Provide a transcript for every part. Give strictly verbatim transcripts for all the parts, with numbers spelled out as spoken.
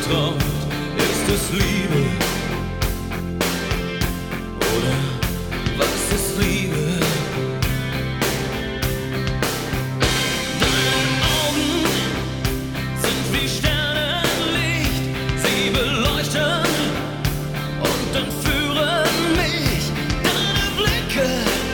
vertraut. Ist es Liebe? Oder was ist Liebe? Deine Augen sind wie Sternenlicht, sie beleuchten und entführen mich. Deine Blicke,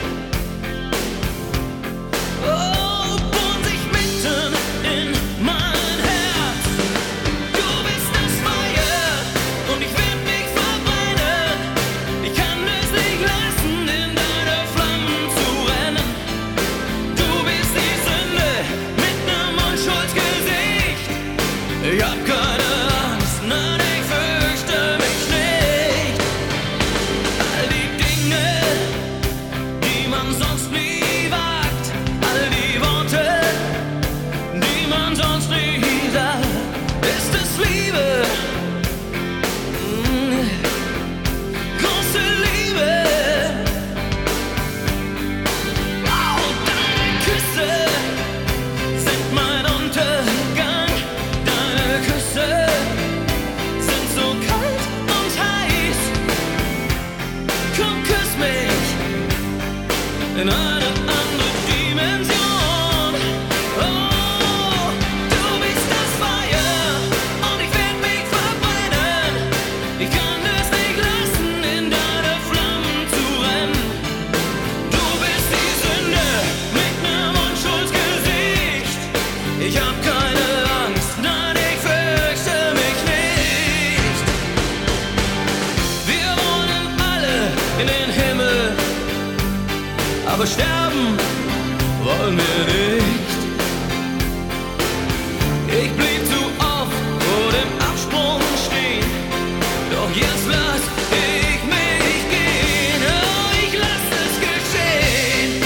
oh, bohren sich mitten in mein Herz. Du bist das Feuer und ich werd mich verbrennen. Ich kann es nicht lassen, in deine Flammen zu rennen. Du bist die Sünde mit nem Unschuldsgesicht. Ich hab keine Angst, nein, ich fürchte mich nicht. All die Dinge, die man sonst nie wagt, all die Worte, die man sonst nie sagt, ist es Liebe? Mm, große Liebe. Oh, deine Küsse sind mein Untergang. Deine Küsse sind so kalt und heiß. Komm, küss mich in eine andere Dimension. Oh, du bist das Feuer und ich werd mich verbrennen. Ich kann es nicht lassen, in deine Flammen zu rennen. Du bist die Sünde mit nem Unschuldsgesicht. Ich hab keine Angst, nein, ich fürchte mich nicht. Wir wollen alle in den Himmel, aber sterben wollen wir nicht. Ich blieb zu oft vor dem Absprung stehen, doch jetzt lass ich mich gehen. Oh, ich lass es geschehen.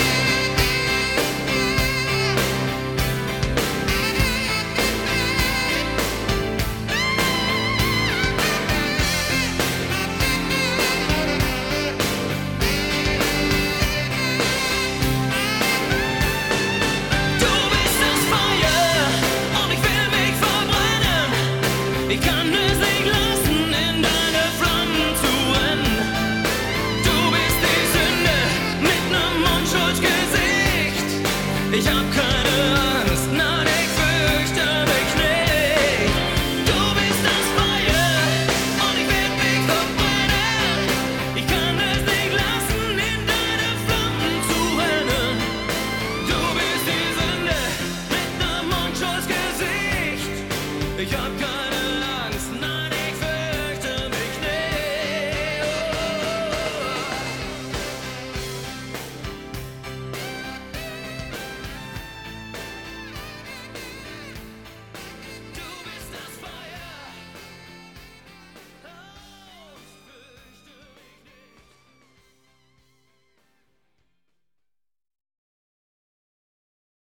Du bist das Feuer und ich will mich verbrennen. Ich kann es nicht lassen, in deine Flammen zu rennen. Du bist die Sünde mit nem Unschuldsgesicht. Ich hab keine Angst, nein, ich fürchte mich nicht. Du bist das Feuer und ich will mich verbrennen. Ich kann es nicht lassen, in deine Flammen zu rennen. Du bist die Sünde mit nem Unschuldsgesicht. Ich hab